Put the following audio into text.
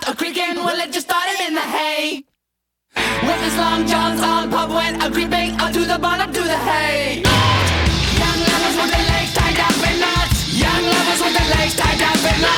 a creaking, well it just started in the hay. With his long johns on, pub went a creeping up to the bottom to the hay. Young lovers with their legs tied up in knots. Young lovers with their legs tied up in knots.